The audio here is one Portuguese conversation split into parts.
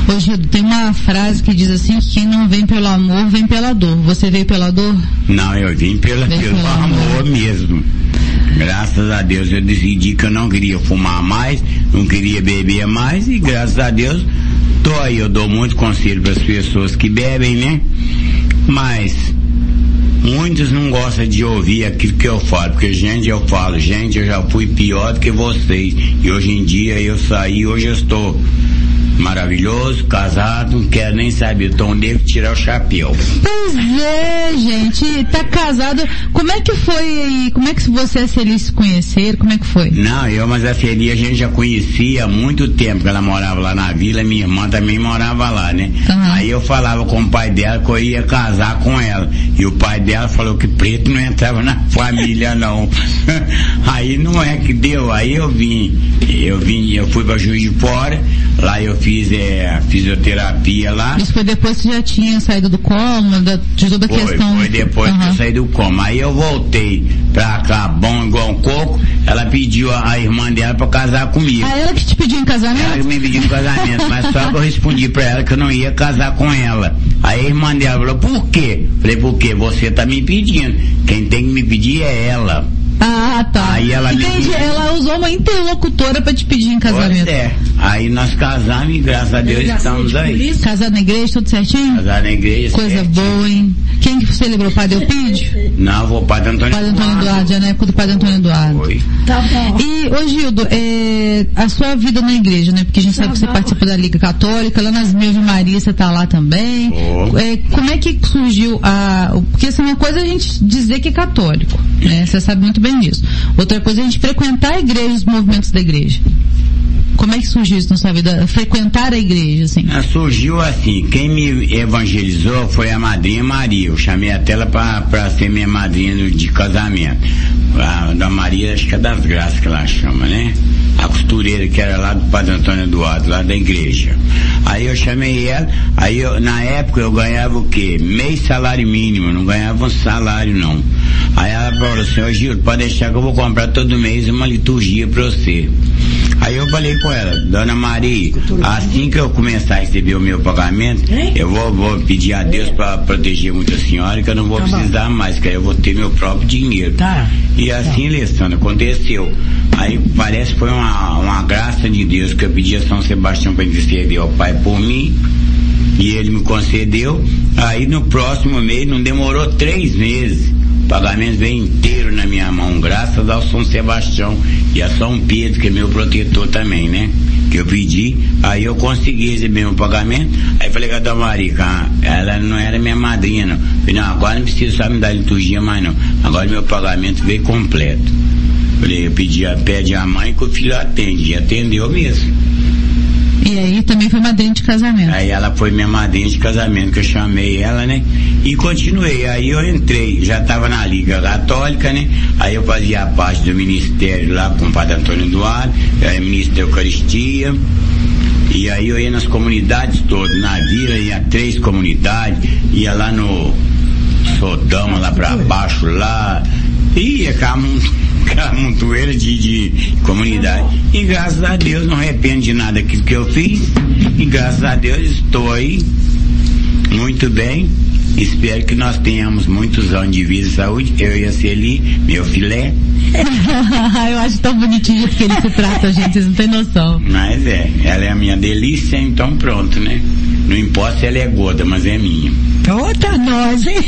Ô Gildo, tem uma frase que diz assim, que quem não vem pelo amor, vem pela dor. Você veio pela dor? Não, eu vim pelo amor mesmo. Graças a Deus eu decidi que eu não queria fumar mais, não queria beber mais, e graças a Deus tô aí. Eu dou muito conselho para as pessoas que bebem, né? Mas muitos não gostam de ouvir aquilo que eu falo, porque eu falo, eu já fui pior do que vocês, e hoje em dia eu saí, hoje eu estou maravilhoso, casado, não quero nem saber, então devo tirar o chapéu. Pois é, gente, tá casado, como é que foi, como é que você e a Celi se conheceram, como é que foi? Não, mas a Celi a gente já conhecia há muito tempo, que ela morava lá na vila, minha irmã também morava lá, né? Uhum. Aí eu falava com o pai dela que eu ia casar com ela, e o pai dela falou que preto não entrava na família não. Aí não é que deu, aí eu fui pra Juiz de Fora, lá eu fiz fisioterapia lá. Isso foi depois que você já tinha saído do coma, de toda a questão? Foi depois que eu saí do coma. Aí eu voltei pra cá, bom igual um coco, ela pediu a irmã dela pra casar comigo. Ah, ela que te pediu em casamento? Ela que me pediu em casamento, mas só que eu respondi pra ela que eu não ia casar com ela. Aí a irmã dela falou, por quê? Falei, porque você tá me pedindo, quem tem que me pedir é ela. Ah, tá. Aí ela usou uma interlocutora pra te pedir em casamento. Pois é. Aí nós casamos e graças a Deus estamos aí. Casado na igreja, tudo certinho? Casado na igreja. Coisa certinho. Boa, hein? Quem que você lembrou? O Padre Eupídio? Não, vou o Padre Antônio Eduardo. Já na época do Padre Antônio Eduardo. Foi. Tá bom. E, ô Gildo, a sua vida na igreja, né? Porque a gente sabe que você participa da Liga Católica, lá nas Mil de Maria você tá lá também. Como é que surgiu porque assim, uma coisa é a gente dizer que é católico, né? Você sabe muito bem disso. Outra coisa é a gente frequentar a igreja, os movimentos da igreja. Como é que surgiu isso na sua vida? Frequentar a igreja, assim? Surgiu assim, quem me evangelizou foi a madrinha Maria. Eu chamei até ela pra ser minha madrinha de casamento. A da Maria, acho que é das Graças que ela chama, né? A costureira que era lá do Padre Antônio Eduardo, lá da igreja. Aí eu chamei ela, na época eu ganhava o quê? Meio salário mínimo, não ganhava um salário não. Aí ela falou assim, ô Gil, pode deixar que eu vou comprar todo mês uma liturgia pra você. Aí eu falei com ela, Dona Maria, assim que eu começar a receber o meu pagamento, eu vou pedir a Deus para proteger muito a senhora, que eu não vou precisar mais, que aí eu vou ter meu próprio dinheiro. E assim, Alessandra, aconteceu. Aí parece que foi uma graça de Deus que eu pedi a São Sebastião para interceder ao Pai por mim, e ele me concedeu. Aí no próximo mês, não demorou 3 meses, o pagamento veio inteiro na minha mão, graças ao São Sebastião e a São Pedro, que é meu protetor também, né? Que eu pedi, aí eu consegui receber meu pagamento. Aí falei com a Dona Maria, ela não era minha madrinha não. Falei, não, agora não precisa só me dar liturgia mais não, agora meu pagamento veio completo. Falei, eu pede a mãe que o filho atende, e atendeu mesmo. E aí também foi madrinha de casamento. Aí ela foi minha madrinha de casamento, que eu chamei ela, né? E continuei, aí eu entrei, já estava na Liga Católica, né? Aí eu fazia parte do ministério lá com o Padre Antônio Eduardo, ministro da Eucaristia. E aí eu ia nas comunidades todas, na vila ia 3 comunidades, ia lá no Sodoma, lá pra baixo, lá, ia aquela montoeira de comunidade. E graças a Deus não arrependo de nada daquilo que eu fiz, e graças a Deus estou aí muito bem. Espero que nós tenhamos muitos anos de vida e saúde, eu e a Celi, meu filé. Eu acho tão bonitinho que ele se trata, gente, vocês não tem noção. Mas ela é a minha delícia, então pronto, né? Não importa se ela é gorda, mas é minha. Outra nós, hein?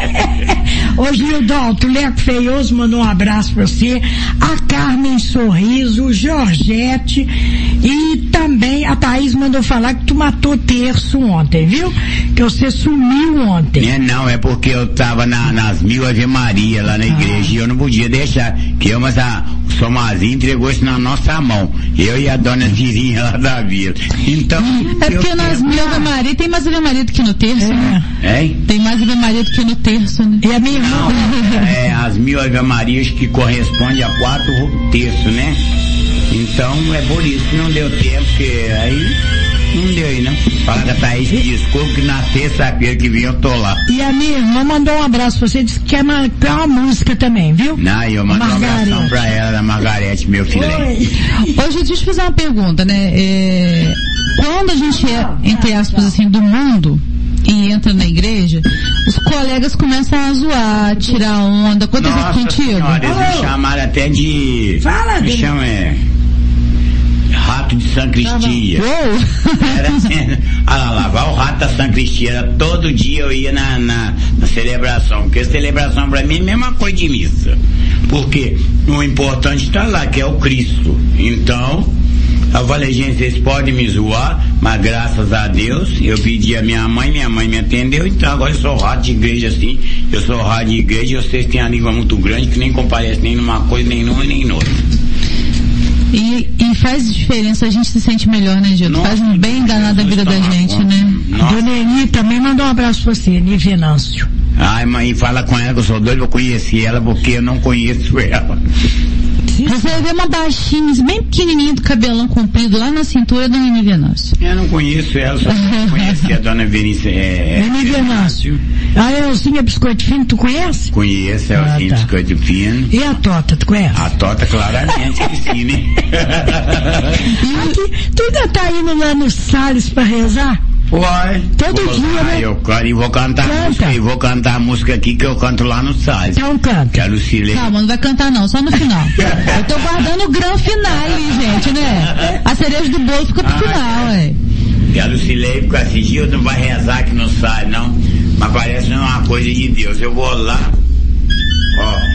Ô Gildão, Tuleco Feioso mandou um abraço pra você, a Carmen Sorriso, o Georgette, e também a Thaís mandou falar que tu matou Terço ontem, viu? Que você sumiu ontem. Não, é porque eu tava nas Mil Ave Maria lá na igreja, e eu não podia deixar, mas o Somazinho entregou isso na nossa mão, eu e a Dona Zirinha lá da vila. Então... É porque nas Mil Ave Maria tem mais Ave Maria do que no Terço, né? Tem mais Ave Maria do que no Terço, né? E a minha irmã... as 1000 Ave Marias que correspondem a 4 terços, né? Então é por isso que não deu tempo, porque aí não deu aí, não. Fala da Thaís, desculpa, que na terça-feira que vem eu tô lá. E a minha irmã mandou um abraço pra você, disse que quer uma música também, viu? Não, eu mando um abração pra ela, da Margarete, meu filho. Hoje, deixa eu fazer uma pergunta, né? quando a gente é, entre aspas, assim, do mundo e entra na igreja, os colegas começam a zoar, tirar onda. Aconteceu contigo? Senhora, eles me chamaram até de... Fala, me chamam, rato de sacristia. Era assim, lavar o rato da sacristia. Era todo dia eu ia na celebração, porque a celebração pra mim é a mesma coisa de missa. Porque o importante está lá, que é o Cristo. Então, eu falei, gente, vocês podem me zoar, mas graças a Deus, eu pedi a minha mãe me atendeu, então agora eu sou rato de igreja assim, eu sou rato de igreja e vocês têm a língua muito grande que nem comparece nem numa coisa, nem numa, nem noutra. E faz diferença, a gente se sente melhor, né, Gildo? Faz um bem enganado a vida da gente, né? Dona Eni também mandou um abraço pra você, Eni Venâncio. Ai, mãe, fala com ela que eu sou doido pra conhecer ela, porque eu não conheço ela. Você vê uma baixinha, bem pequenininha, do cabelão comprido, lá na cintura da Eni Venâncio. Eu não conheço ela, só conheci a dona Venícia. Eni Venâncio. A Elzinha Biscoito Fino, tu conhece? Conheço, a Elzinha Biscoito Fino. E a Tota, tu conhece? A Tota, claramente, que sim, né? Aqui, tu ainda tá indo lá no Salles pra rezar? Uai. Todo dia, né? Eu quero e vou cantar música, vou cantar a música aqui que eu canto lá no Salles. Então canta. Que a Lucilei... Calma, não vai cantar não, só no final. Eu tô guardando o grande finale, gente, né? A cereja do bolo fica pro final, ué. Que a Lucilei, porque assim, Gil não vai rezar aqui no Salles, não. Mas parece uma coisa de Deus. Eu vou lá, ó.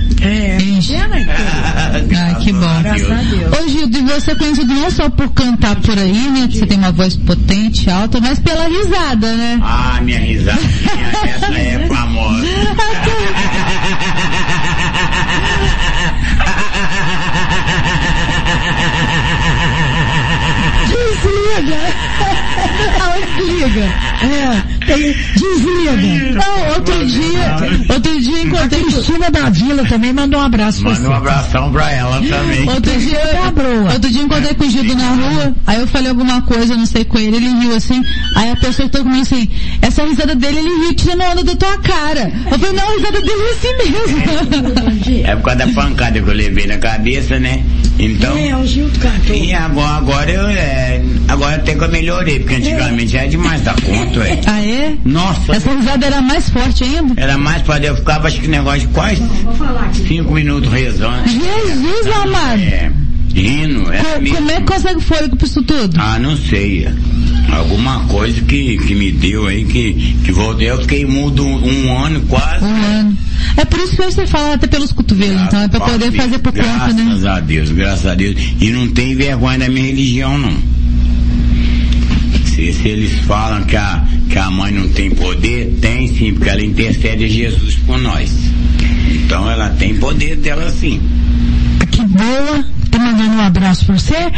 Que bom. Graças a Deus. Ô Gildo, e você é conhecido não só por cantar por aí, né? Que você tem uma voz potente, alta, mas pela risada, né? Ah, minha risadinha, essa é famosa. Desliga. Desliga. Não, outro dia encontrei... A Cristina da Vila também mandou um abraço pra você. Manda um abração pra ela também. Outro dia encontrei com o Gildo na rua, aí eu falei alguma coisa, não sei, com ele riu assim, aí a pessoa que tá comigo assim, essa risada dele, ele riu tirando onda da tua cara. Eu falei, não, a risada dele é assim mesmo. É por causa da pancada que eu levei na cabeça, né? Então... o Gildo cantou. E agora até que eu melhorei, porque antigamente era demais da conta, ué. Ah, é? Nossa. Essa risada era mais forte ainda? Era mais forte, eu ficava, acho que negócio de quase 5 minutos rezando. Jesus amado. Rindo, como é que consegue fôlego pra isso tudo? Ah, não sei. Alguma coisa que me deu aí, que voltei, eu fiquei mudo um ano quase. Um ano. É por isso que você fala até pelos cotovelos, então, é pra poder fazer por conta, né? Graças a Deus. E não tem vergonha da minha religião, não. Se eles falam que a mãe não tem poder, tem sim, porque ela intercede a Jesus por nós. Então ela tem poder dela sim. Que boa. Tô mandando um abraço pra você.